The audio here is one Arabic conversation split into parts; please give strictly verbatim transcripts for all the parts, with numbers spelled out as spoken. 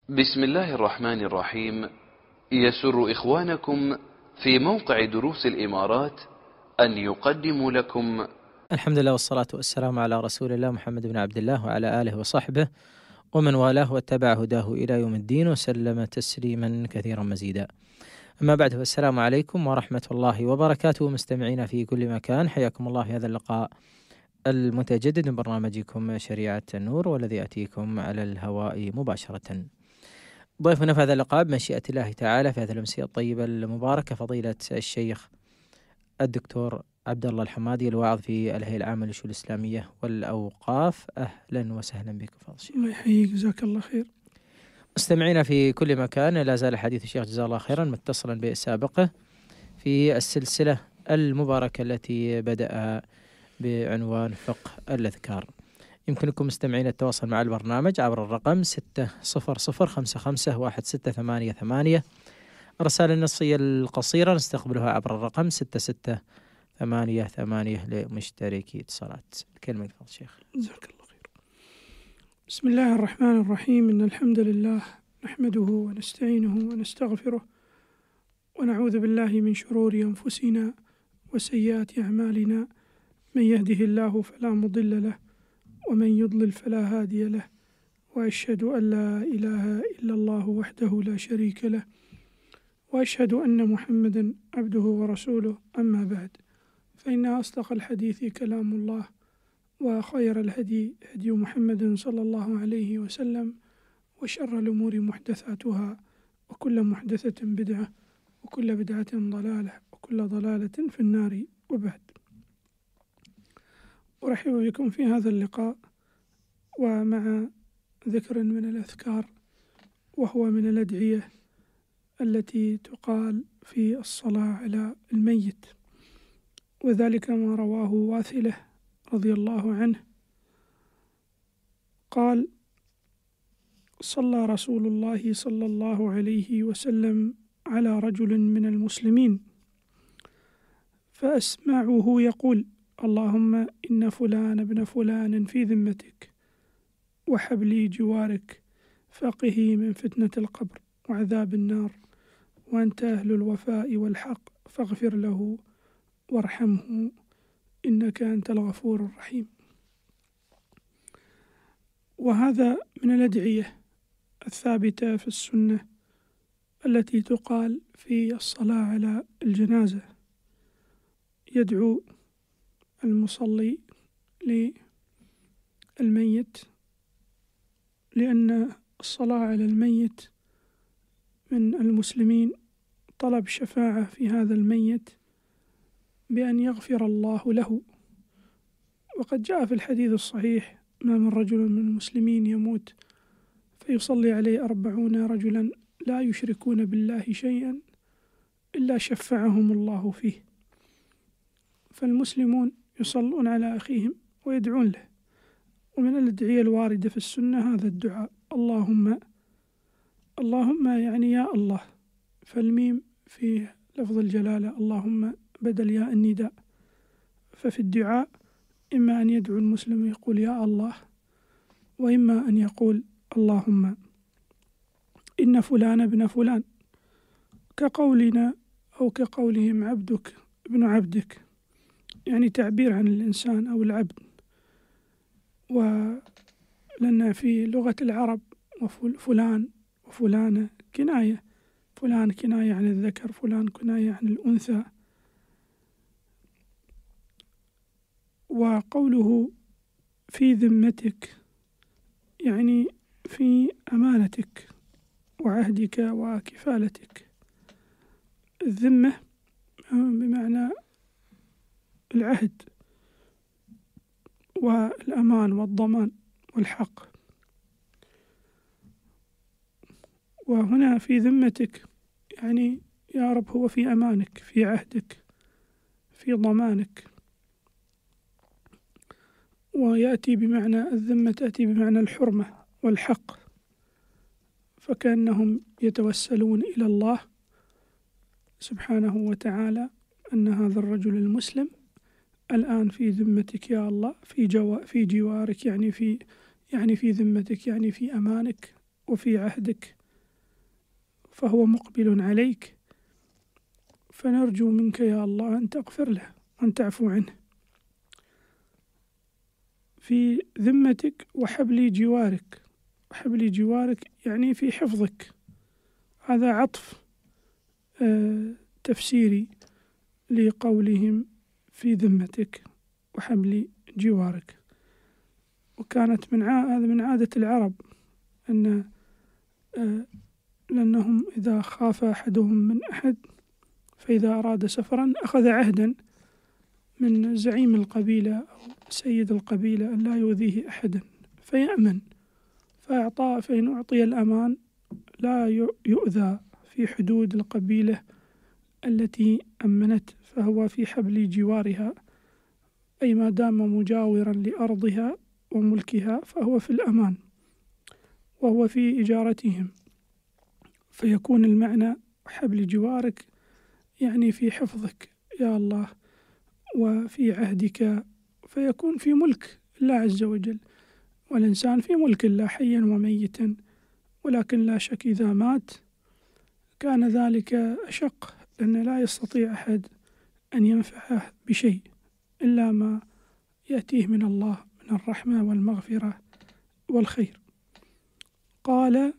بسم الله الرحمن الرحيم. يسر إخوانكم في موقع دروس الإمارات أن يقدموا لكم الحمد لله والصلاة والسلام على رسول الله محمد بن عبد الله وعلى آله وصحبه ومن والاه واتبع هداه إلى يوم الدين وسلم تسليما كثيرا مزيدا. أما بعد، فالسلام عليكم ورحمة الله وبركاته. مستمعين في كل مكان، حياكم الله في هذا اللقاء المتجدد من برنامجكم شريعة النور، والذي يأتيكم على الهواء مباشرة. ضيفنا في هذا اللقاء بمشيئة الله تعالى في هذه الأمسية الطيبة المباركة فضيلة الشيخ الدكتور عبد الله الحمادي، الواعظ في الهيئة العامة للشؤون الإسلامية والأوقاف. أهلا وسهلا بك فضل الشيخ. الله يحييك، جزاك الله خير. مستمعينا في كل مكان، لا زال حديث الشيخ جزاه الله خيرا متصلا بسابقه في السلسلة المباركة التي بدأ بعنوان فقه الأذكار. يمكنكم مستمعين التواصل مع البرنامج عبر الرقم ستة صفر صفر خمسة خمسة واحد ستة ثمانية ثمانية. الرسالة النصية القصيرة نستقبلها عبر الرقم ستة ستة ثمانية ثمانية لمشتركي اتصالات. الكلمة لفضل الشيخ. جزاك الله خير. بسم الله الرحمن الرحيم. إن الحمد لله نحمده ونستعينه ونستغفره ونعوذ بالله من شرور أنفسنا وسيئات أعمالنا. من يهده الله فلا مضل له ومن يضلل فلا هادي له، وأشهد أن لا إله إلا الله وحده لا شريك له، وأشهد أن محمدا عبده ورسوله. أما بعد، فإن أصدق الحديث كلام الله، وخير الهدي هدي محمد صلى الله عليه وسلم، وشر الأمور محدثاتها، وكل محدثة بدعة، وكل بدعة ضلالة، وكل ضلالة في النار. وبعد، أرحب بكم في هذا اللقاء ومع ذكر من الأذكار، وهو من الأدعية التي تقال في الصلاة على الميت، وذلك ما رواه واثلة رضي الله عنه قال: صلى رسول الله صلى الله عليه وسلم على رجل من المسلمين فأسمعه يقول: اللهم إن فلان ابن فلان في ذمتك وحبلي جوارك، فقه من فتنة القبر وعذاب النار، وأنت أهل الوفاء والحق، فاغفر له وارحمه إنك أنت الغفور الرحيم. وهذا من الأدعية الثابتة في السنة التي تقال في الصلاة على الجنازة. يدعو المصلي للميت، لأن الصلاة على الميت من المسلمين طلب شفاعة في هذا الميت بأن يغفر الله له. وقد جاء في الحديث الصحيح: ما من رجل من المسلمين يموت فيصلي عليه أربعون رجلا لا يشركون بالله شيئا إلا شفعهم الله فيه. فالمسلمون يصلون على أخيهم ويدعون له. ومن الأدعية الواردة في السنة هذا الدعاء: اللهم اللهم يعني يا الله، فالميم في لفظ الجلالة، اللهم بدل ياء النداء. ففي الدعاء إما أن يدعو المسلم يقول يا الله، وإما أن يقول اللهم إن فلان ابن فلان، كقولنا أو كقولهم عبدك ابن عبدك، يعني تعبير عن الإنسان أو العبد. ولأن في لغة العرب وفلان وفلانة كناية، فلان كناية عن الذكر، فلان كناية عن الأنثى. وقوله في ذمتك يعني في أمانتك وعهدك وكفالتك. الذمة بمعنى العهد والأمان والضمان والحق. وهنا في ذمتك يعني يا رب هو في أمانك، في عهدك، في ضمانك. ويأتي بمعنى الذمة، تأتي بمعنى الحرمة والحق، فكأنهم يتوسلون إلى الله سبحانه وتعالى أن هذا الرجل المسلم الآن في ذمتك يا الله، في جو في جوارك، يعني في يعني في ذمتك، يعني في أمانك وفي عهدك فهو مقبل عليك، فنرجو منك يا الله أن تغفر له وأن تعفو عنه. في ذمتك وحبل جوارك، وحبل جوارك يعني في حفظك. هذا عطف آه تفسيري لقولهم في ذمتك وحبل جوارك. وكانت من هذا من عادة العرب أن آه لأنهم إذا خاف أحدهم من أحد فإذا أراد سفرا أخذ عهدا من زعيم القبيلة أو سيد القبيلة أن لا يؤذيه أحدا فيأمن، فأعطى فإن أعطي الأمان لا يؤذى في حدود القبيلة التي أمنت، فهو في حبل جوارها، أي ما دام مجاورا لأرضها وملكها فهو في الأمان وهو في إجارتهم. فيكون المعنى حبل جوارك يعني في حفظك يا الله وفي عهدك، فيكون في ملك الله عز وجل، والإنسان في ملك الله حيا وميتا. ولكن لا شك إذا مات كان ذلك أشق، لأن لا يستطيع أحد أن ينفعه بشيء إلا ما يأتيه من الله من الرحمة والمغفرة والخير. قال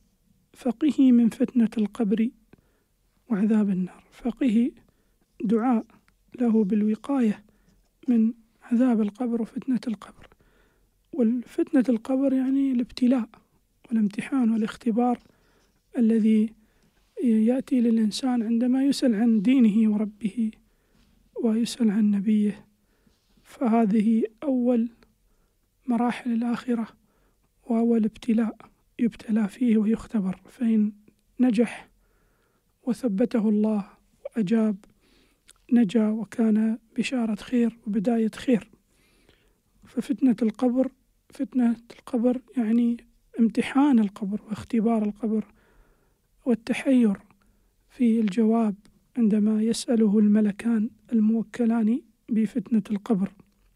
فقه من فتنة القبر وعذاب النار. فقه دعاء له بالوقاية من عذاب القبر وفتنة القبر. والفتنة القبر يعني الابتلاء والامتحان والاختبار الذي يأتي للإنسان عندما يسأل عن دينه وربه ويسأل عن نبيه. فهذه أول مراحل الآخرة وأول ابتلاء يبتلى فيه ويختبر، فإن نجح وثبته الله وأجاب نجا وكان بشارة خير وبداية خير. ففتنة القبر فتنة القبر يعني امتحان القبر واختبار القبر والتحير في الجواب عندما يسأله الملكان الموكلان بفتنة القبر،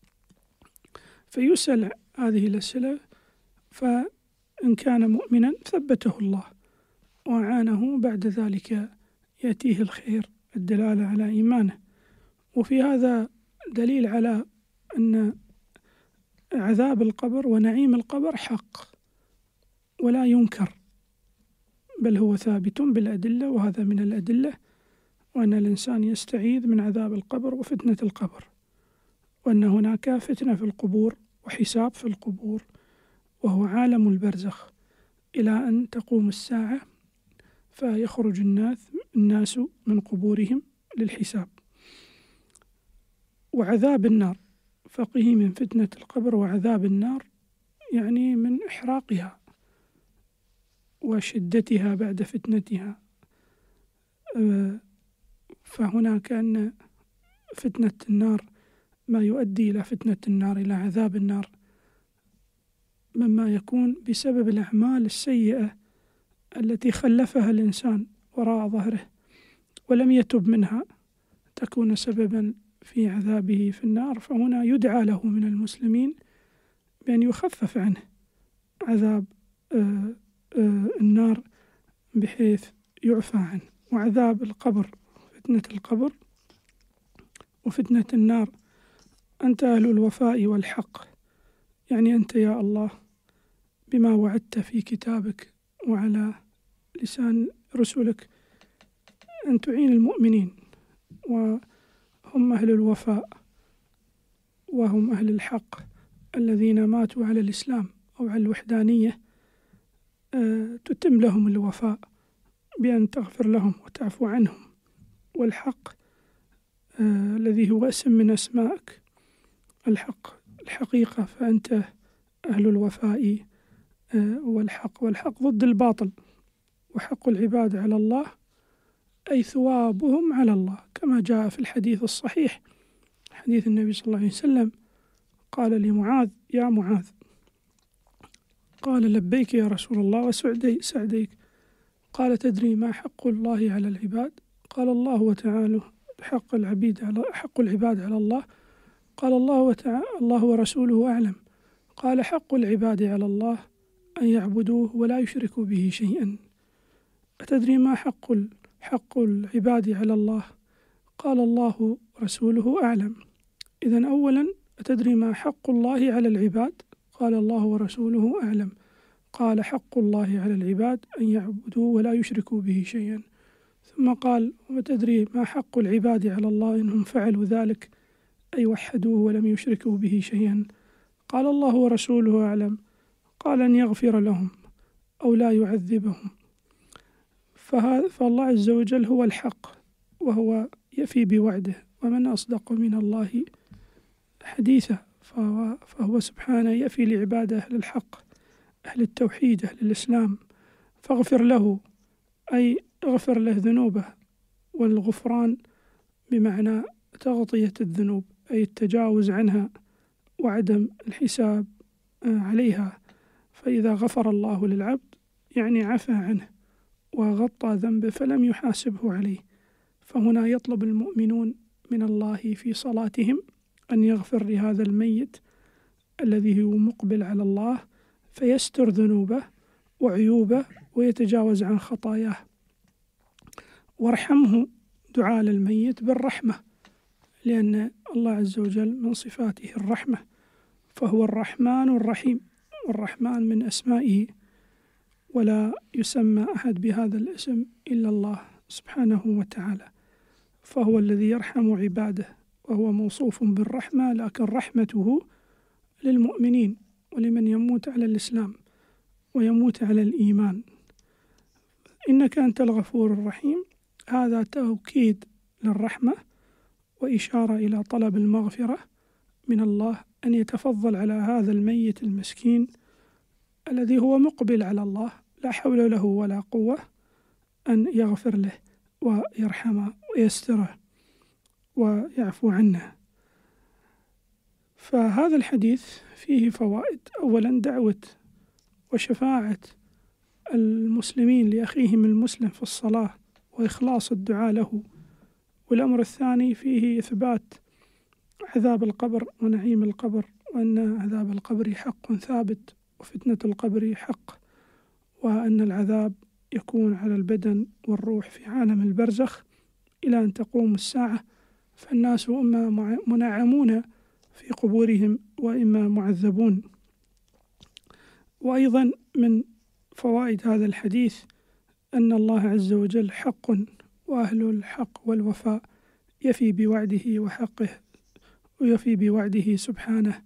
فيسأل هذه الأسئلة، فإن كان مؤمنا ثبته الله وأعانه، بعد ذلك يأتيه الخير الدلالة على إيمانه. وفي هذا دليل على أن عذاب القبر ونعيم القبر حق ولا ينكر، بل هو ثابت بالأدلة، وهذا من الأدلة، وأن الإنسان يستعيذ من عذاب القبر وفتنة القبر، وأن هناك فتنة في القبور وحساب في القبور، وهو عالم البرزخ إلى أن تقوم الساعة فيخرج الناس الناس من قبورهم للحساب. وعذاب النار فقه من فتنة القبر وعذاب النار يعني من إحراقها وشدتها بعد فتنتها. فهناك أن فتنة النار ما يؤدي إلى فتنة النار إلى عذاب النار مما يكون بسبب الأعمال السيئة التي خلفها الإنسان وراء ظهره ولم يتب منها تكون سببا في عذابه في النار. فهنا يدعى له من المسلمين بأن يخفف عنه عذاب آآ آآ النار بحيث يعفى عنه. وعذاب القبر فتنة القبر وفتنة النار أنت أهل الوفاء والحق، يعني أنت يا الله بما وعدت في كتابك وعلى لسان رسلك أن تعين المؤمنين، وهم أهل الوفاء وهم أهل الحق الذين ماتوا على الإسلام أو على الوحدانية، أه تتم لهم الوفاء بأن تغفر لهم وتعفو عنهم. والحق أه الذي هو اسم من أسمائك الحق الحقيقة، فأنت أهل الوفاء أه والحق. والحق ضد الباطل، وحق العباد على الله أي ثوابهم على الله، كما جاء في الحديث الصحيح حديث النبي صلى الله عليه وسلم قال لمعاذ يا معاذ، قال لبيك يا رسول الله وسعدي سعديك، قال تدري ما حق الله على العباد؟ قال الله وتعالى حق العبيد على حق العباد على الله، قال الله وتعالى الله ورسوله أعلم، قال حق العباد على الله أن يعبدوه ولا يشركوا به شيئا. أتدري ما حق حق العباد على الله؟ قال الله ورسوله أعلم. إذن أولا أتدري ما حق الله على العباد؟ قال الله ورسوله أعلم. قال حق الله على العباد أن يعبدوا ولا يشركوا به شيئا. ثم قال وتدري ما حق العباد على الله إنهم فعلوا ذلك أي وحدوه ولم يشركوا به شيئا؟ قال الله ورسوله أعلم. قال أن يغفر لهم أو لا يعذبهم. فالله عز وجل هو الحق وهو يفي بوعده، ومن أصدق من الله حديثا، فهو, فهو سبحانه يفي لعباده أهل الحق أهل التوحيد أهل الإسلام. فاغفر له أي اغفر له ذنوبه، والغفران بمعنى تغطية الذنوب أي التجاوز عنها وعدم الحساب عليها. فإذا غفر الله للعبد يعني عفى عنه وغطى ذنبه فلم يحاسبه عليه. فهنا يطلب المؤمنون من الله في صلاتهم أن يغفر لهذا الميت الذي هو مقبل على الله، فيستر ذنوبه وعيوبه ويتجاوز عن خطاياه. وارحمه دعاء للميت بالرحمة، لأن الله عز وجل من صفاته الرحمة، فهو الرحمن الرحيم، والرحمن من أسمائه، ولا يسمى أحد بهذا الاسم إلا الله سبحانه وتعالى، فهو الذي يرحم عباده وهو موصوف بالرحمة، لكن رحمته للمؤمنين ولمن يموت على الإسلام ويموت على الإيمان. إنك أنت الغفور الرحيم، هذا توكيد للرحمة وإشارة إلى طلب المغفرة من الله، أن يتفضل على هذا الميت المسكين الذي هو مقبل على الله لا حول له ولا قوة أن يغفر له ويرحمه ويستره ويعفو عنه. فهذا الحديث فيه فوائد. أولا دعوة وشفاعة المسلمين لأخيهم المسلم في الصلاة وإخلاص الدعاء له. والأمر الثاني فيه إثبات عذاب القبر ونعيم القبر، وأن عذاب القبر حق ثابت وفتنة القبر حق، وأن العذاب يكون على البدن والروح في عالم البرزخ إلى أن تقوم الساعة، فالناس إما منعمون في قبورهم وإما معذبون. وأيضا من فوائد هذا الحديث أن الله عز وجل حق، وأهل الحق والوفاء يفي بوعده وحقه، ويفي بوعده سبحانه،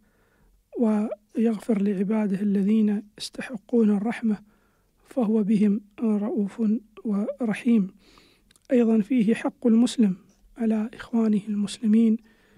ويغفر لعباده الذين يستحقون الرحمة، فهو بهم رؤوف ورحيم. أيضا فيه حق المسلم على إخوانه المسلمين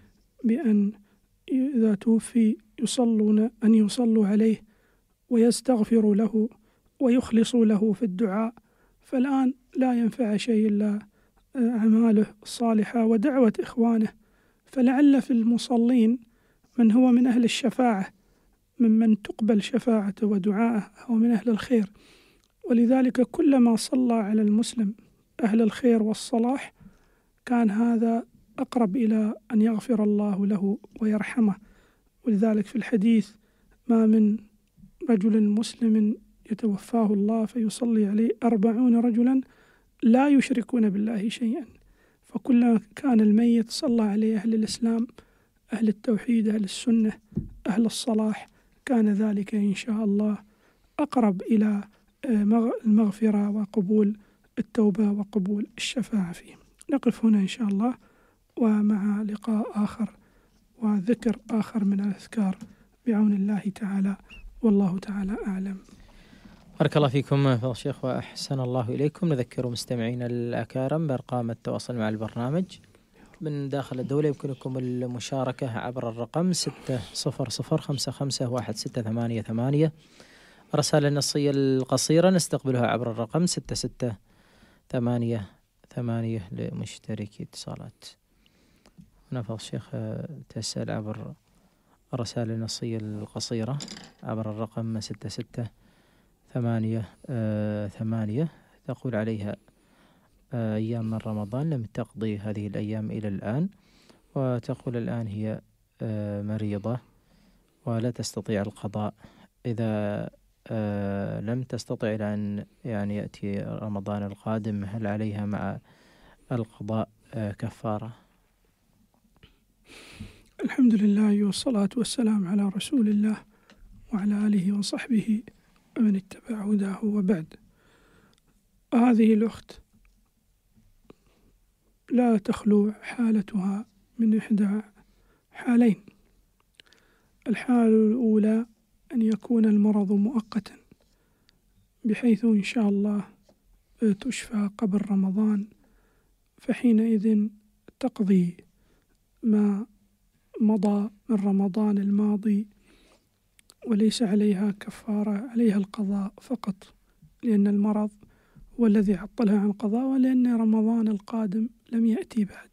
بأن إذا توفي يصلون أن يصلوا عليه ويستغفروا له ويخلصوا له في الدعاء. فالآن لا ينفع شيء إلا أعماله الصالحة ودعوة إخوانه، فلعل في المصلين من هو من أهل الشفاعة، ممن تقبل شفاعته ودعاءه، هو من أهل الخير. ولذلك كلما صلى على المسلم أهل الخير والصلاح كان هذا أقرب إلى أن يغفر الله له ويرحمه. ولذلك في الحديث ما من رجل مسلم يتوفاه الله فيصلي عليه أربعون رجلا لا يشركون بالله شيئا. فكلما كان الميت صلى عليه أهل الإسلام أهل التوحيد أهل السنة أهل الصلاح، كان ذلك إن شاء الله أقرب إلى المغفرة وقبول التوبة وقبول الشفاعة فيه. نقف هنا إن شاء الله، ومع لقاء آخر وذكر آخر من الأذكار بعون الله تعالى، والله تعالى أعلم. بارك الله فيكم فضل الشيخ وأحسن الله إليكم. نذكر مستمعينا الأكارم بأرقام التواصل مع البرنامج من داخل الدولة. يمكنكم المشاركة عبر الرقم ستة صفر صفر خمسة خمسة واحد ستة ثمانية ثمانية. الرسالة النصية القصيرة نستقبلها عبر الرقم ستة ستة ثمانية ثمانية لمشتركي اتصالات. هنا فضل الشيخ تسأل عبر الرسائل النصية القصيرة عبر الرقم ستة ستة ثمانية آه ثمانية، تقول عليها آه أيام من رمضان لم تقضي هذه الأيام إلى الآن، وتقول الآن هي آه مريضة ولا تستطيع القضاء. إذا آه لم تستطع إلى أن يعني يأتي رمضان القادم، هل عليها مع القضاء آه كفارة؟ الحمد لله والصلاة والسلام على رسول الله وعلى آله وصحبه ومن اتبع هداه، وبعد. هذه الأخت لا تخلو حالتها من إحدى حالين. الحالة الأولى أن يكون المرض مؤقتا، بحيث إن شاء الله تشفى قبل رمضان، فحينئذ تقضي ما مضى من رمضان الماضي وليس عليها كفارة، عليها القضاء فقط، لأن المرض هو الذي عطلها عن القضاء، ولأن رمضان القادم لم يأتي بعد.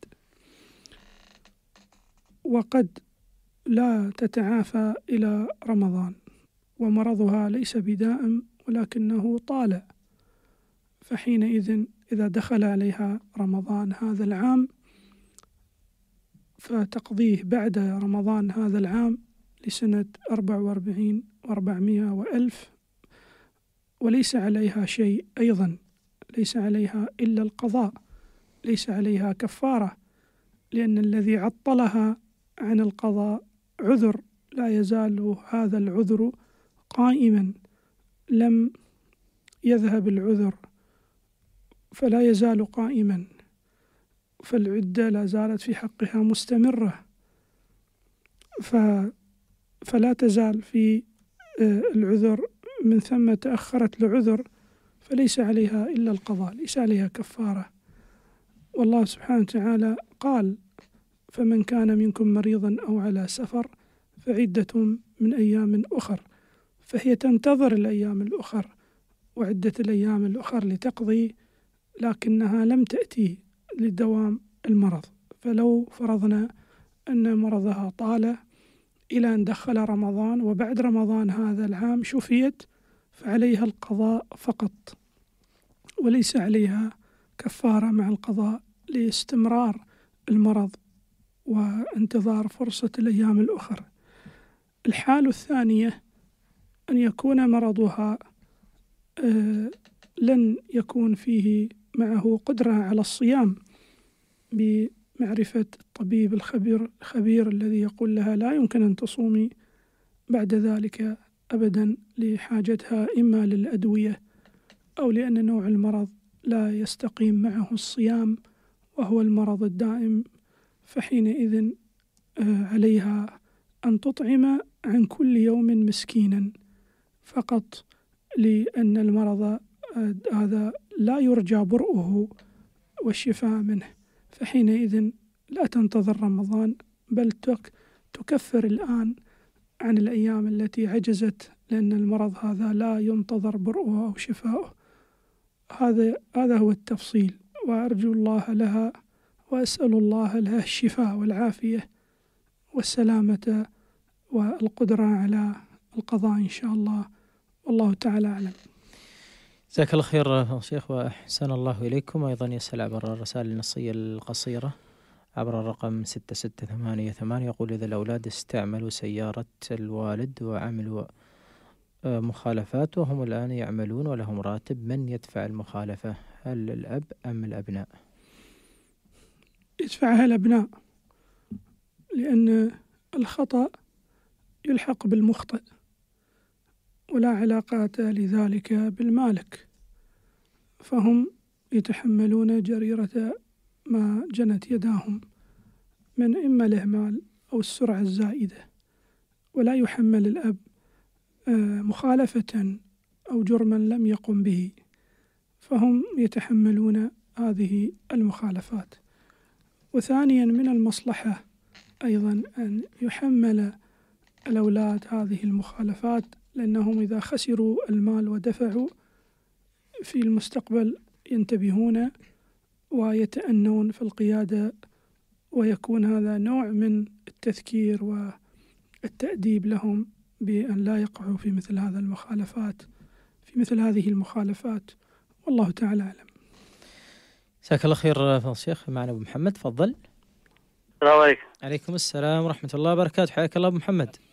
وقد لا تتعافى إلى رمضان ومرضها ليس بدائم ولكنه طال، فحينئذ إذا دخل عليها رمضان هذا العام فتقضيه بعد رمضان هذا العام لسنة أربع وأربعين وأربعمائة وألف، وليس عليها شيء أيضا، ليس عليها إلا القضاء، ليس عليها كفارة، لأن الذي عطلها عن القضاء عذر لا يزال هذا العذر قائما، لم يذهب العذر فلا يزال قائما، فالعدة لا زالت في حقها مستمرة، ف فلا تزال في العذر، من ثم تأخرت لعذر فليس عليها إلا القضاء، ليس عليها كفارة. والله سبحانه وتعالى قال: فمن كان منكم مريضا أو على سفر فعدة من أيام أخر، فهي تنتظر الأيام الأخر وعدة الأيام الأخر لتقضي، لكنها لم تأتي لدوام المرض. فلو فرضنا أن مرضها طال إلى أن دخل رمضان، وبعد رمضان هذا العام شفيت، فعليها القضاء فقط، وليس عليها كفارة مع القضاء لاستمرار المرض وانتظار فرصة الأيام الأخرى. الحالة الثانية أن يكون مرضها آه لن يكون فيه معه قدرة على الصيام، بمعرفة الطبيب الخبير الخبير الذي يقول لها لا يمكن أن تصومي بعد ذلك أبدا، لحاجتها إما للأدوية أو لأن نوع المرض لا يستقيم معه الصيام وهو المرض الدائم، فحينئذ عليها أن تطعم عن كل يوم مسكينا فقط، لأن المرض هذا لا يرجى برؤه والشفاء منه، فحينئذ لا تنتظر رمضان، بل تكفر الآن عن الأيام التي عجزت، لأن المرض هذا لا ينتظر برؤه أو شفاؤه. هذا هذا هو التفصيل، وأرجو الله لها وأسأل الله لها الشفاء والعافية والسلامة والقدرة على القضاء إن شاء الله، والله تعالى أعلم. جزاك الله خير شيخ وأحسن الله إليكم. أيضا يسأل عبر الرسائل النصية القصيرة عبر الرقم ستة ستة ثمانية ثمانية، يقول: إذا الأولاد استعملوا سيارة الوالد وعملوا مخالفات وهم الآن يعملون ولهم راتب، من يدفع المخالفة؟ هل الأب أم الأبناء؟ يدفعها الأبناء، لأن الخطأ يلحق بالمخطئ ولا علاقة لذلك بالمالك، فهم يتحملون جريرة ما جنت يداهم من إما الإهمال أو السرعة الزائدة، ولا يحمل الأب مخالفة أو جرما لم يقم به، فهم يتحملون هذه المخالفات. وثانيا من المصلحة أيضا أن يحمل الأولاد هذه المخالفات، لأنهم إذا خسروا المال ودفعوا في المستقبل ينتبهون ويتأنون في القيادة، ويكون هذا نوع من التذكير والتأديب لهم بأن لا يقعوا في مثل هذا المخالفات في مثل هذه المخالفات، والله تعالى أعلم. جزاك الله خير فضل الشيخ. معنا أبو محمد، تفضل. السلام عليكم. عليكم السلام ورحمة الله وبركاته، حياك الله أبو محمد.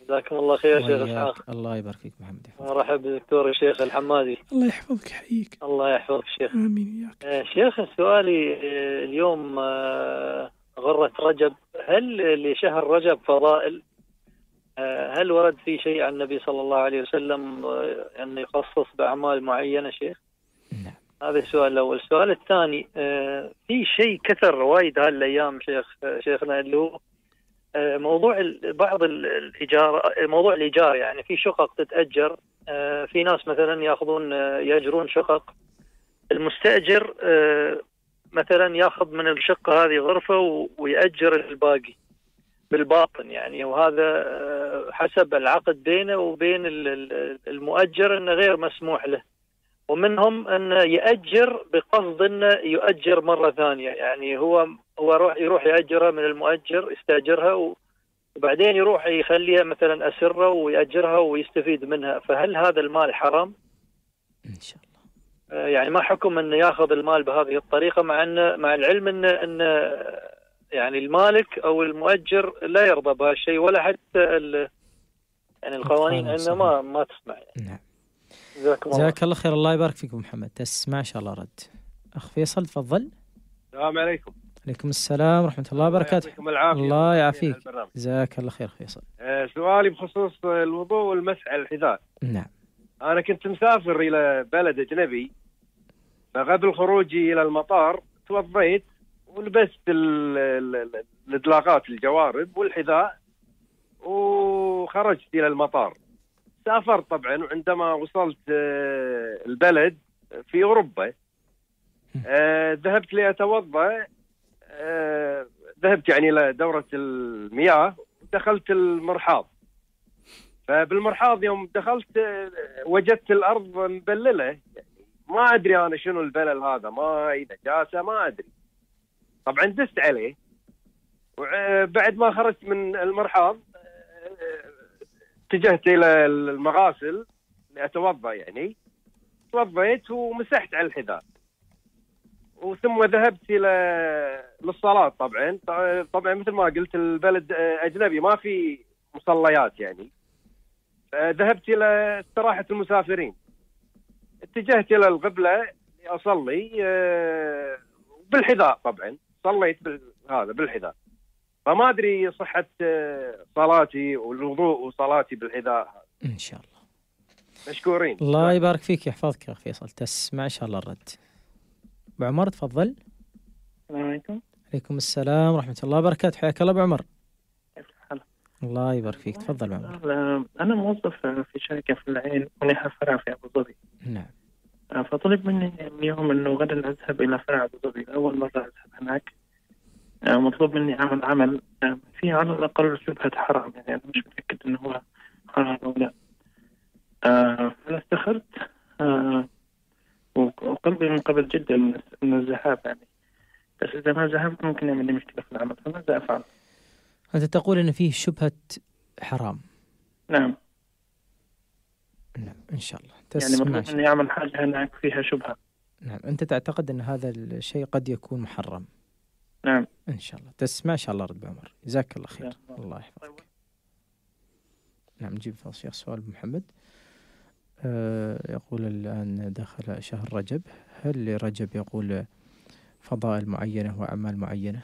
جزاكم الله خير شيخ وإياك. إسحاق. الله يبارك فيك محمد. مرحبا بالدكتور الشيخ الحمادي. الله يحفظك يحييك. الله يحفظك شيخ. آمين وياك. آه شيخ سؤالي آه اليوم آه غرة رجب، هل لشهر رجب فضائل؟ آه هل ورد في شيء عن النبي صلى الله عليه وسلم آه أن يخصص بأعمال معينة شيخ؟ نعم. هذا السؤال الأول. السؤال الثاني، آه في شيء كثر وايد هالأيام شيخ آه شيخنا، اللي هو آه موضوع بعض الإيجار، موضوع الإيجار، يعني في شقق تتأجر، آه في ناس مثلا يأخذون آه يأجرون شقق، المستأجر آه مثلا يأخذ من الشقة هذه غرفة ويأجر الباقي بالباطن يعني، وهذا آه حسب العقد بينه وبين المؤجر أنه غير مسموح له. ومنهم أن يأجر بقصد أنه يؤجر مرة ثانية، يعني هو هو يروح يروح يأجرها من المؤجر، يستأجرها وبعدين يروح يخليها مثلا أسرة ويأجرها ويستفيد منها. فهل هذا المال حرام؟ إن شاء الله. يعني ما حكم أنه يأخذ المال بهذه الطريقة، مع أن مع العلم أن أن يعني المالك أو المؤجر لا يرضى بهالشيء، ولا حتى يعني القوانين أنه ما ما تسمع يعني. نعم. جزاكم الله. جزاك الله خير. الله يبارك فيكم محمد. تسمع إن شاء الله رد. أخ فيصل تفضل. السلام عليكم. عليكم السلام ورحمة الله وبركاته. الله يعافيك. جزاك الله خير فيصل. أه سؤالي بخصوص الوضوء والمسح على الحذاء. نعم. أنا كنت مسافر إلى بلد أجنبي، فقبل خروجي إلى المطار توضيت ولبست الإطلاقات الجوارب والحذاء وخرجت إلى المطار. سافرت طبعا، وعندما وصلت البلد في أوروبا أه ذهبت لأتوضأ، أه ذهبت يعني لدورة المياه ودخلت المرحاض. فبالمرحاض يوم دخلت وجدت الأرض مبللة، ما أدري أنا شنو البلل هذا، ما نجاسة ما أدري. طبعا دست عليه، وبعد ما خرجت من المرحاض اتجهت إلى المغاسل لأتوضأ، يعني توضيت ومسحت على الحذاء، وثم ذهبت إلى للصلاة. طبعا طبعا مثل ما قلت البلد أجنبي ما في مصليات يعني، ذهبت إلى استراحة المسافرين، اتجهت إلى القبلة لأصلي بالحذاء. طبعا صليت هذا بالحذاء، فما أدري صحة صلاتي والوضوء وصلاتي بالحذاء. إن شاء الله. مشكورين. الله يبارك فيك يحفظك يا أخي فيصل. تسمع إن شاء الله الرد. أبو عمر تفضل. السلام عليكم. عليكم السلام ورحمة الله وبركاته. حياك الله أبو عمر. الله يبارك فيك. تفضل أبو عمر. أنا موظف في شركة في العين ولها فرع في أبو ظبي. نعم. فطلب مني اليوم أنه غدا أذهب إلى فرع أبو ظبي، أول مرة أذهب هناك. مطلوب مني عمل عمل فيه على الأقل شبهة حرام، يعني أنا مش متأكد أنه هو حرام أو لا. أنا استخرت وقلبي من قبل جدا من الذهاب يعني، بس إذا ما ذهبت ممكن يعمل لي مشكلة في العمل، فماذا أفعل؟ أنت تقول أن فيه شبهة حرام. نعم. نعم إن شاء الله. يعني مطلوب مني أعمل حاجة هناك فيها شبهة. نعم. أنت تعتقد أن هذا الشيء قد يكون محرم. نعم. إن شاء الله. تسمع إن شاء الله رد بعمر. جزاك الله خير. الله, الله يحفظك. نعم. نجيب فاصل سؤال محمد. أه يقول الآن دخل شهر رجب، هل لرجب يقول فضائل معينة وأعمال معينة؟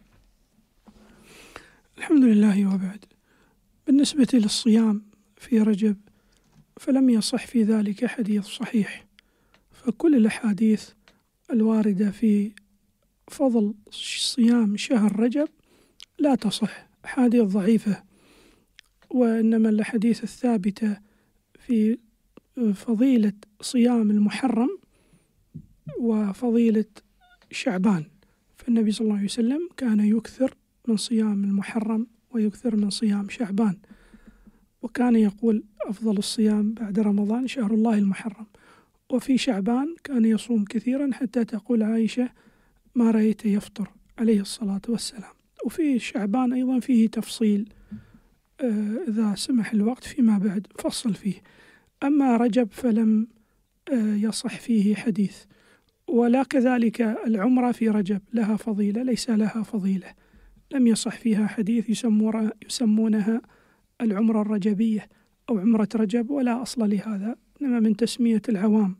الحمد لله. وبعد، بالنسبة للصيام في رجب فلم يصح في ذلك حديث صحيح، فكل الأحاديث الواردة في فضل صيام شهر رجب لا تصح، أحاديث ضعيفة. وإنما الأحاديث الثابتة في فضيلة صيام المحرم وفضيلة شعبان، فالنبي صلى الله عليه وسلم كان يكثر من صيام المحرم ويكثر من صيام شعبان، وكان يقول أفضل الصيام بعد رمضان شهر الله المحرم. وفي شعبان كان يصوم كثيرا حتى تقول عائشة ما رأيت يفطر عليه الصلاة والسلام. وفي شعبان أيضا فيه تفصيل آه إذا سمح الوقت فيما بعد فصل فيه. أما رجب فلم آه يصح فيه حديث. ولا كذلك العمرة في رجب لها فضيلة ليس لها فضيلة، لم يصح فيها حديث يسمونها العمرة الرجبية أو عمرة رجب، ولا أصل لهذا، إنما من تسمية العوام.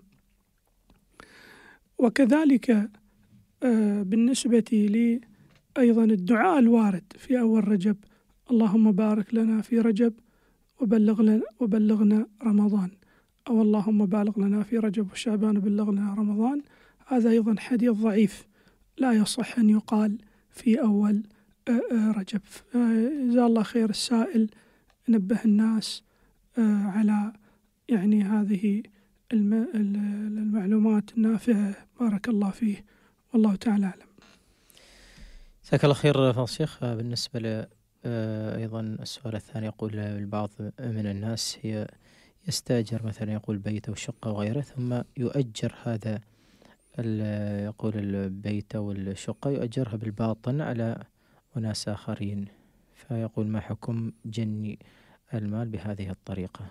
وكذلك بالنسبة لي أيضا الدعاء الوارد في أول رجب: اللهم بارك لنا في رجب وبلغنا, وبلغنا رمضان، أو اللهم بارك لنا في رجب وشعبان وبلغنا رمضان. هذا أيضا حديث ضعيف لا يصح أن يقال في أول رجب. جزاه الله خير السائل، نبه الناس على يعني هذه المعلومات النافعة، بارك الله فيه، والله تعالى أعلم. جزاك الله خير فضيلة الشيخ. بالنسبة ل أيضا السؤال الثاني، يقول البعض من الناس هي يستأجر مثلا يقول بيت أو شقة وغيره، ثم يؤجر هذا يقول البيت أو الشقة يؤجرها بالباطن على أناس آخرين، فيقول ما حكم جني المال بهذه الطريقة؟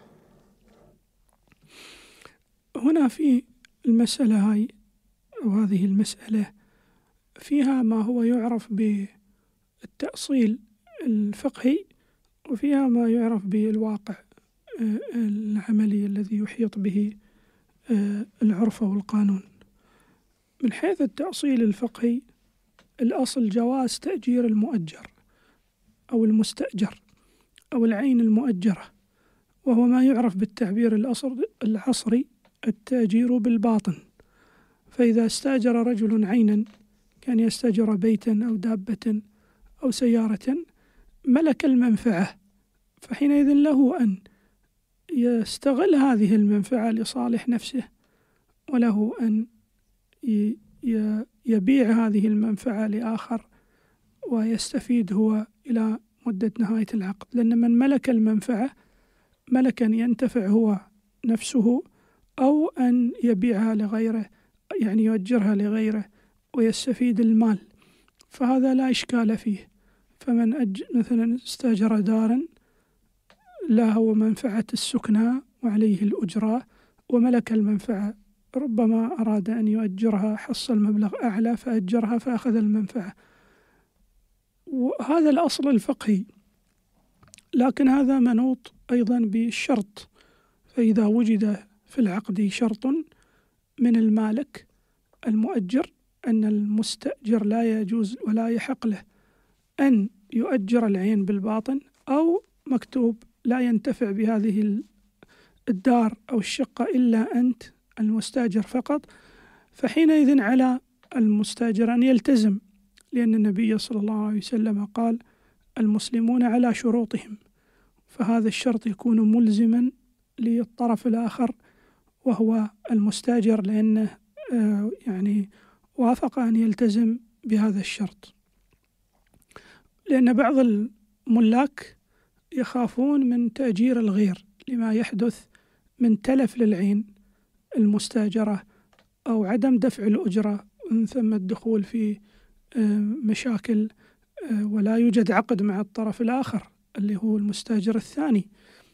هنا في المسألة هاي أو هذه المسألة فيها ما هو يعرف بالتأصيل الفقهي، وفيها ما يعرف بالواقع العملي الذي يحيط به العرف والقانون. من حيث التأصيل الفقهي، الأصل جواز تأجير المؤجر أو المستأجر أو العين المؤجرة، وهو ما يعرف بالتعبير العصري التأجير بالباطن. فإذا استأجر رجل عينا، كان يستأجر بيتا أو دابة أو سيارة، ملك المنفعة، فحينئذ له أن يستغل هذه المنفعة لصالح نفسه، وله أن يبيع هذه المنفعة لآخر ويستفيد هو إلى مدة نهاية العقد. لأن من ملك المنفعة ملك أن ينتفع هو نفسه أو أن يبيعها لغيره، يعني يؤجرها لغيره ويستفيد المال، فهذا لا إشكال فيه. فمن أج مثلا استأجر دارا له منفعة السكنى وعليه الأجرة وملك المنفعة، ربما أراد أن يؤجرها، حصل مبلغ أعلى فأجرها فأخذ المنفعة، وهذا الأصل الفقهي. لكن هذا منوط أيضا بالشرط، فإذا وجد في العقد شرط من المالك المؤجر أن المستأجر لا يجوز ولا يحق له أن يؤجر العين بالباطن، أو مكتوب لا ينتفع بهذه الدار أو الشقة إلا أنت المستأجر فقط، فحينئذ على المستأجر أن يلتزم، لأن النبي صلى الله عليه وسلم قال: المسلمون على شروطهم، فهذا الشرط يكون ملزما للطرف الآخر وهو المستأجر، لأنه يعني وافق أن يلتزم بهذا الشرط. لأن بعض الملاك يخافون من تأجير الغير لما يحدث من تلف للعين المستأجرة أو عدم دفع الأجرة، ومن ثم الدخول في مشاكل ولا يوجد عقد مع الطرف الآخر اللي هو المستأجر الثاني،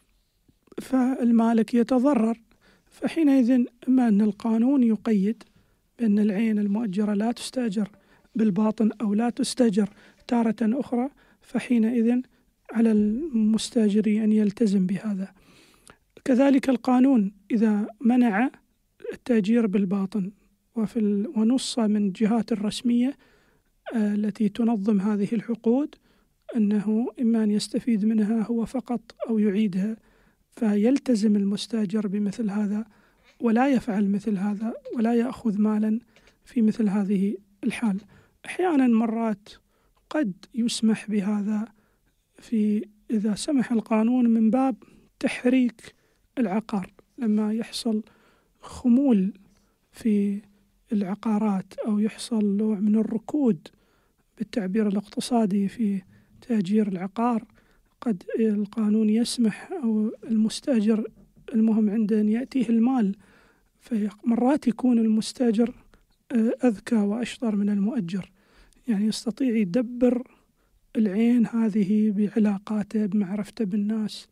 فالمالك يتضرر. فحينئذ إما أن القانون يقيد بأن العين المؤجرة لا تستأجر بالباطن أو لا تستأجر تارة أخرى، فحينئذ على المستأجر أن يلتزم بهذا. كذلك القانون إذا منع التأجير بالباطن وفي ونص من الجهات الرسمية التي تنظم هذه العقود أنه إما أن يستفيد منها هو فقط أو يعيدها، فيلتزم المستأجر بمثل هذا ولا يفعل مثل هذا ولا يأخذ مالا في مثل هذه الحال. أحيانا مرات قد يسمح بهذا في إذا سمح القانون من باب تحريك العقار، لما يحصل خمول في العقارات أو يحصل نوع من الركود بالتعبير الاقتصادي في تأجير العقار، قد القانون يسمح أو المستأجر المهم عنده أن يأتيه المال، فمرات يكون المستأجر أذكى وأشطر من المؤجر، يعني يستطيع يدبر العين هذه بعلاقاته بمعرفته بالناس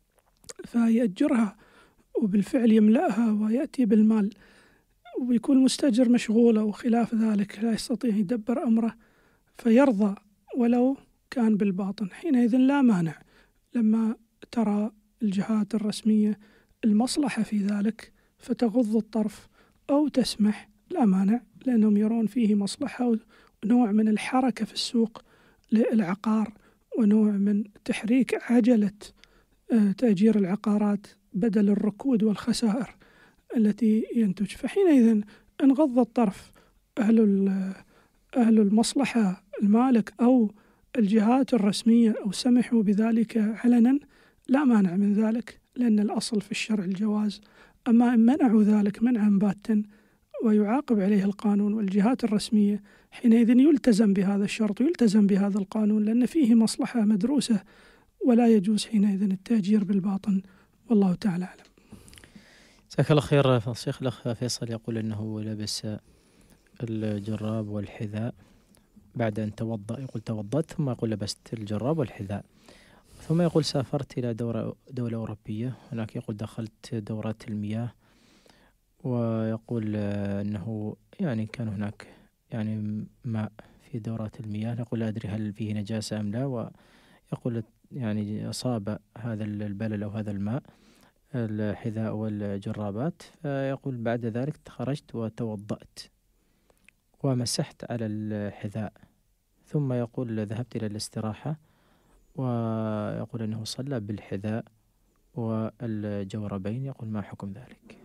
فيأجرها وبالفعل يملأها ويأتي بالمال، ويكون المستأجر مشغول أو خلاف ذلك لا يستطيع يدبر أمره فيرضى ولو كان بالباطن. حينئذ لا مانع لما ترى الجهات الرسمية المصلحة في ذلك فتغض الطرف أو تسمح، لا مانع، لأنهم يرون فيه مصلحة ونوع من الحركة في السوق للعقار ونوع من تحريك عجلة تأجير العقارات بدل الركود والخسائر التي ينتج. فحينئذ إن غض الطرف أهل أهل المصلحة المالك أو الجهات الرسمية أو سمحوا بذلك علنا لا مانع من ذلك، لأن الأصل في الشرع الجواز. أما إن منعوا ذلك منعا باتا ويعاقب عليه القانون والجهات الرسمية، حينئذ يلتزم بهذا الشرط ويلتزم بهذا القانون، لأن فيه مصلحة مدروسة ولا يجوز حينئذ التأجير بالباطن. والله تعالى أعلم. جزاك الله خير فضيلة الشيخ. الأخ فيصل يقول أنه لبس الجراب والحذاء بعد أن توضأ، يقول توضأت ثم يقول لبست الجراب والحذاء، ثم يقول سافرت إلى دورة دولة أوروبية، هناك يقول دخلت دورات المياه، ويقول أنه يعني كان هناك يعني ماء في دورات المياه، يقول لا أدري هل فيه نجاسة أم لا، ويقول يعني أصاب هذا البلل أو هذا الماء الحذاء والجرابات، فيقول بعد ذلك خرجت وتوضأت ومسحت على الحذاء، ثم يقول ذهبت إلى الاستراحة، ويقول أنه صلى بالحذاء والجوربين، يقول ما حكم ذلك؟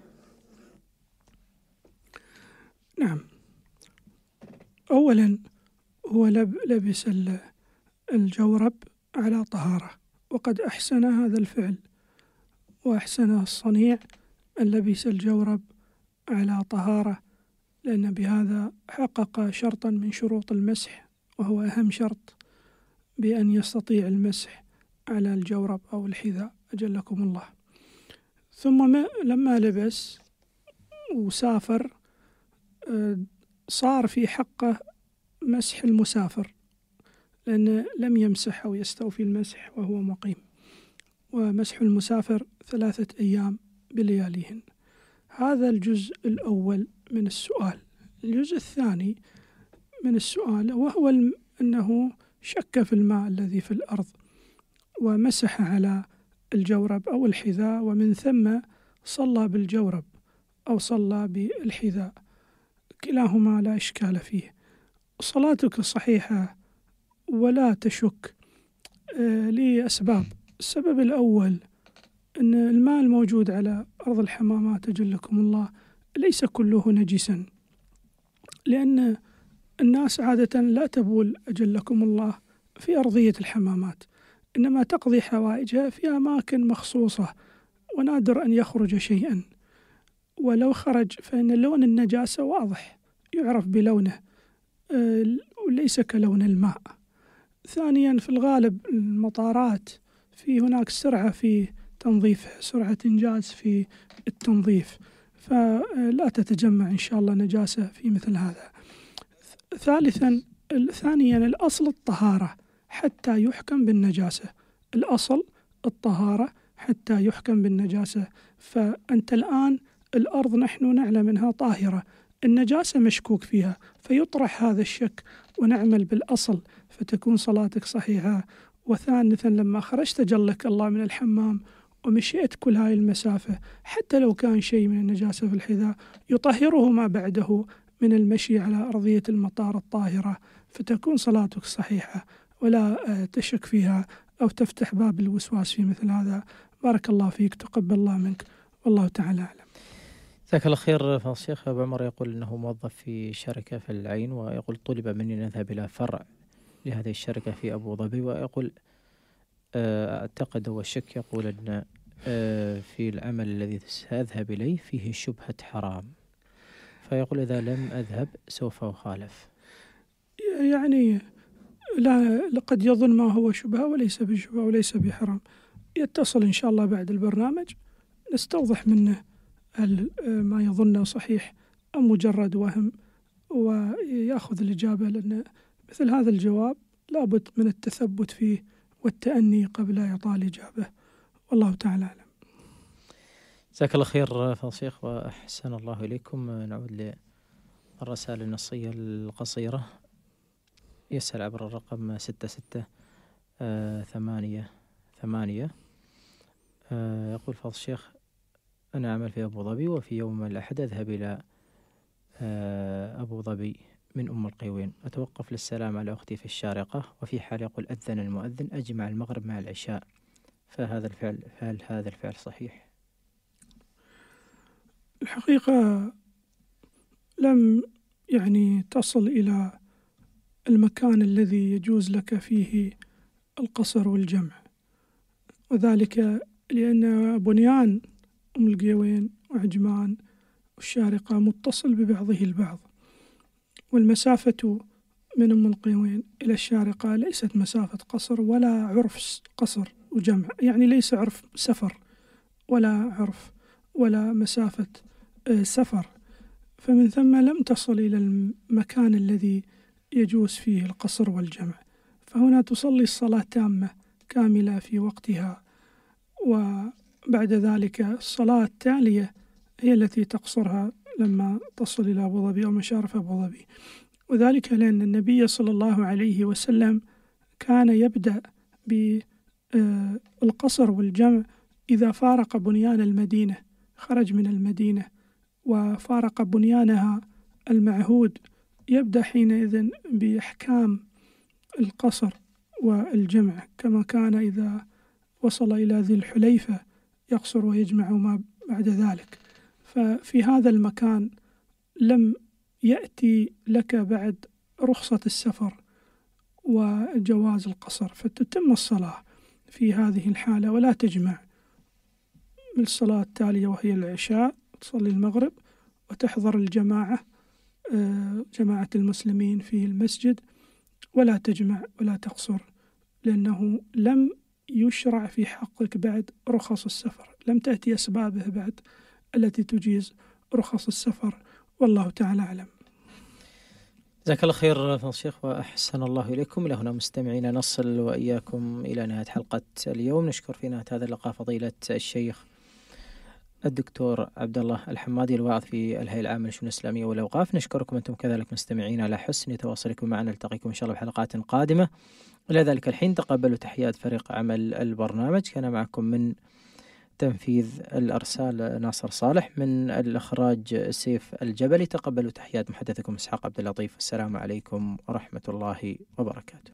نعم، أولا هو لبس الجورب على طهارة، وقد أحسن هذا الفعل وأحسن الصنيع أن لبس الجورب على طهارة، لأن بهذا حقق شرطا من شروط المسح، وهو أهم شرط، بأن يستطيع المسح على الجورب أو الحذاء أجلكم الله. ثم لما لبس وسافر صار في حقه مسح المسافر، لأن لم يمسح أو يستوفي المسح وهو مقيم، ومسح المسافر ثلاثة أيام بلياليهن. هذا الجزء الأول من السؤال. الجزء الثاني من السؤال وهو أنه شك في الماء الذي في الأرض ومسح على الجورب أو الحذاء، ومن ثم صلى بالجورب أو صلى بالحذاء، كلاهما لا إشكال فيه، صلاتك صحيحة ولا تشك آه لأسباب. السبب الأول أن الماء الموجود على أرض الحمامات أجلكم الله ليس كله نجسا، لأن الناس عادة لا تبول أجلكم الله في أرضية الحمامات، إنما تقضي حوائجها في أماكن مخصوصة، ونادر أن يخرج شيئا، ولو خرج فإن لون النجاسة واضح يعرف بلونه وليس كلون الماء. ثانيا في الغالب المطارات في هناك سرعة في تنظيفها، سرعة إنجاز في التنظيف، فلا تتجمع إن شاء الله نجاسة في مثل هذا. ثالثا ثانيا الأصل الطهارة حتى يحكم بالنجاسة، الأصل الطهارة حتى يحكم بالنجاسة. فأنت الآن الأرض نحن نعلم أنها طاهرة، النجاسة مشكوك فيها، فيطرح هذا الشك ونعمل بالأصل فتكون صلاتك صحيحة. وثالثا لما خرجت جلك الله من الحمام ومشيت كل هاي المسافة، حتى لو كان شيء من النجاسة في الحذاء يطهره ما بعده من المشي على أرضية المطار الطاهرة، فتكون صلاتك صحيحة ولا تشك فيها أو تفتح باب الوسواس في مثل هذا. بارك الله فيك، تقبل الله منك، والله تعالى أعلم. جزاك الله خير. فالشيخ أبو عمر يقول أنه موظف في شركة في العين، ويقول طلب مني أن أذهب إلى فرع لهذه الشركة في أبو ظبي، ويقول أعتقد والشك يقول أن في العمل الذي سأذهب إليه فيه شبهة حرام، فيقول إذا لم أذهب سوف أخالف. يعني لا، لقد يظن ما هو شبهة وليس بشبهة وليس بحرام. يتصل إن شاء الله بعد البرنامج نستوضح منه هل ما يظنه صحيح أم مجرد وهم، ويأخذ الإجابة، لأن مثل هذا الجواب لابد من التثبت فيه والتأني قبل إعطاء الإجابة، والله تعالى أعلم. جزاك الله خير فضيلة الشيخ وأحسن الله إليكم. نعود للرسائل النصية القصيرة. يسأل عبر الرقم ستة ستة ثمانية ثمانية آه يقول فضل الشيخ: أنا أعمل في أبو ظبي، وفي يوم الأحد أذهب إلى آه أبو ظبي من أم القيوين، أتوقف للسلام على أختي في الشارقة، وفي حال يقول أذن المؤذن أجمع المغرب مع العشاء، فهذا الفعل هل هذا الفعل صحيح؟ الحقيقة لم يعني تصل إلى المكان الذي يجوز لك فيه القصر والجمع، وذلك لأن بنيان أم القيوين وعجمان والشارقة متصل ببعضه البعض، والمسافة من أم القيوين إلى الشارقة ليست مسافة قصر ولا عرف قصر وجمع، يعني ليس عرف سفر ولا عرف ولا مسافة سفر، فمن ثم لم تصل إلى المكان الذي يجوز فيه القصر والجمع، فهنا تصلي الصلاة تامة كاملة في وقتها، وبعد ذلك الصلاة التالية هي التي تقصرها لما تصل إلى أبو ظبي أو مشارف أبو ظبي، وذلك لأن النبي صلى الله عليه وسلم كان يبدأ بالقصر والجمع إذا فارق بنيان المدينة، خرج من المدينة وفارق بنيانها المعهود، يبدأ حينئذ بأحكام القصر والجمع، كما كان إذا وصل إلى ذي الحليفة يقصر ويجمع ما بعد ذلك. ففي هذا المكان لم يأتي لك بعد رخصة السفر وجواز القصر، فتتم الصلاة في هذه الحالة ولا تجمع بالصلاة التالية وهي العشاء، تصلي المغرب وتحضر الجماعة جماعة المسلمين في المسجد، ولا تجمع ولا تقصر، لأنه لم يشرع في حقك بعد رخص السفر، لم تأتي أسبابه بعد التي تجيز رخص السفر، والله تعالى أعلم. جزاك الله خير فضل الشيخ وأحسن الله إليكم. إلى هنا مستمعينا نصل وإياكم إلى نهاية حلقة اليوم. نشكر في نهاية هذا اللقاء فضيلة الشيخ الدكتور عبد الله الحمادي الواعظ في الهيئة العامة للشؤون الإسلامية والأوقاف. نشكركم أنتم كذلك مستمعين على حسن تواصلكم معنا. نلتقيكم إن شاء الله بحلقات قادمة. إلى ذلك الحين تقبلوا تحيات فريق عمل البرنامج، كان معكم من تنفيذ الأرسال ناصر صالح، من الإخراج سيف الجبلي. تقبلوا تحيات محدثكم إسحاق عبد اللطيف. السلام عليكم ورحمة الله وبركاته.